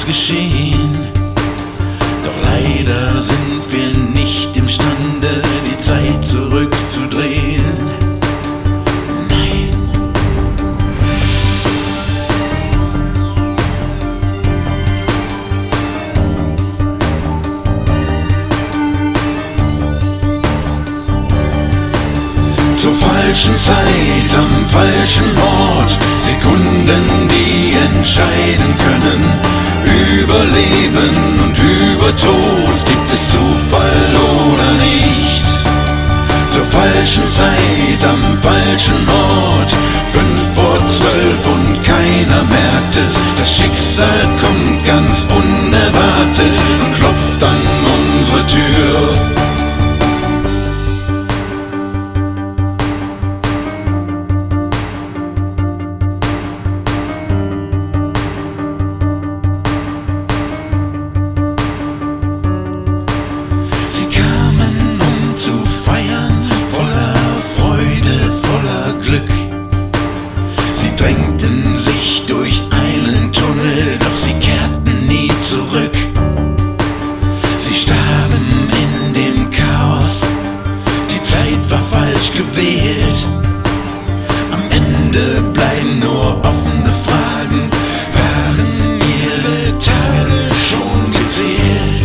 geschehen. Doch leider sind wir nicht imstande, die Zeit zurückzudrehen. Nein. Zur falschen Zeit, am falschen Ort, Sekunden, die entscheiden können. Über Leben und über Tod, gibt es Zufall oder nicht? Zur falschen Zeit, am falschen Ort, 11:55 und keiner merkt es. Das Schicksal kommt ganz unerwartet und klopft an unsere Tür. Sie drängten sich durch einen Tunnel, doch sie kehrten nie zurück. Sie starben in dem Chaos, die Zeit war falsch gewählt. Am Ende bleiben nur offene Fragen, waren ihre Tage schon gezählt?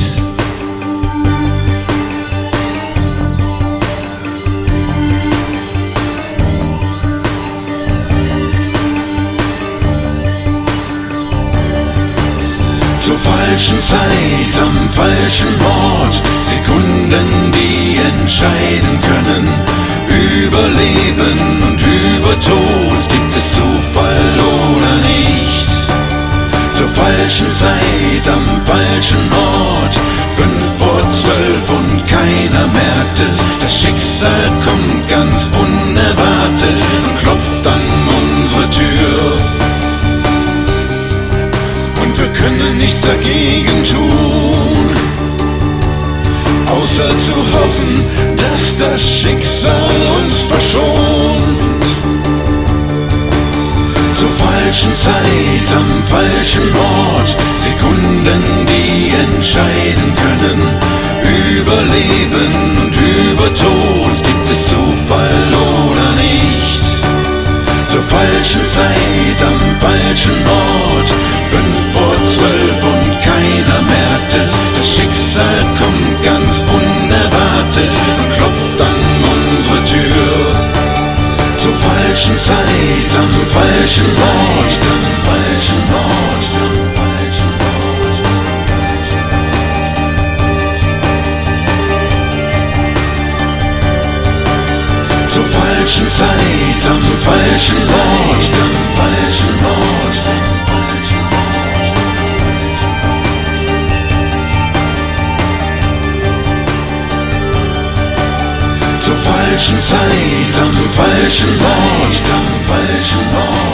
Zur falschen Zeit, am falschen Ort, Sekunden, die entscheiden können. Über Leben und über Tod, gibt es Zufall oder nicht? Zur falschen Zeit, am falschen Ort, 11:55 und keiner merkt es. Das Schicksal kommt ganz unerwartet und klopft an unsere Tür. Wir können nichts dagegen tun, außer zu hoffen, dass das Schicksal uns verschont. Zur falschen Zeit, am falschen Ort, Sekunden, die entscheiden können. Über Leben und über Tod, gibt es Zufall oder nicht? Zur falschen Zeit, am falschen Ort, 11:55 und keiner merkt es. Das Schicksal kommt ganz unerwartet und klopft an unsere Tür. Zur falschen Zeit, am falschen Ort, am falschen Ort, am falschen Ort. Zur falschen Zeit, am falschen Ort, am falschen Ort. Zur falschen Zeit, am falschen Ort, am falschen Ort.